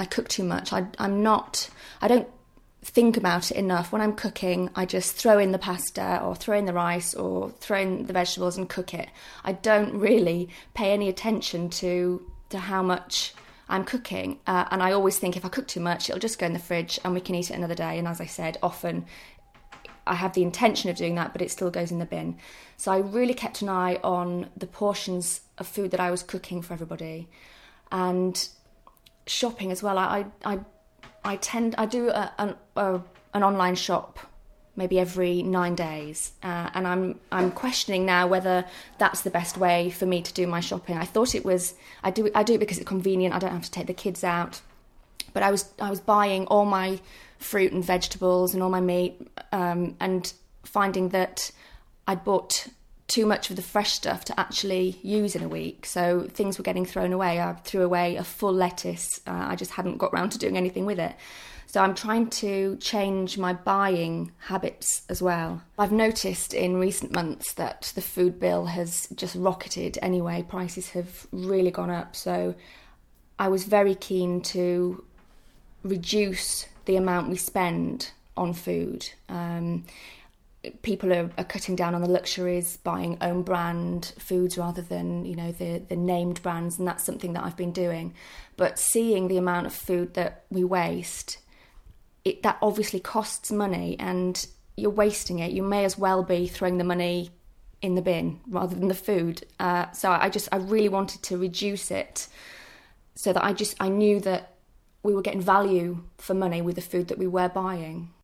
I cook too much. I don't think about it enough. When I'm cooking, I just throw in the pasta or throw in the rice or throw in the vegetables and cook it. I don't really pay any attention to how much I'm cooking. And I always think if I cook too much, it'll just go in the fridge and we can eat it another day. And as I said, often I have the intention of doing that, but it still goes in the bin. So I really kept an eye on the portions of food that I was cooking for everybody. And shopping as well. I do an online shop maybe every 9 days, and I'm questioning now whether that's the best way for me to do my shopping. I thought it was. I do it because it's convenient. I don't have to take the kids out. But I was buying all my fruit and vegetables and all my meat, and finding that I'd bought too much of the fresh stuff to actually use in a week. So things were getting thrown away. I threw away a full lettuce. I just hadn't got round to doing anything with it. So I'm trying to change my buying habits as well. I've noticed in recent months that the food bill has just rocketed anyway. Prices have really gone up. So I was very keen to reduce the amount we spend on food. People are cutting down on the luxuries, buying own brand foods rather than, the named brands, and that's something that I've been doing. But seeing the amount of food that we waste, that obviously costs money, and you're wasting it. You may as well be throwing the money in the bin rather than the food. So I really wanted to reduce it so that I knew that we were getting value for money with the food that we were buying.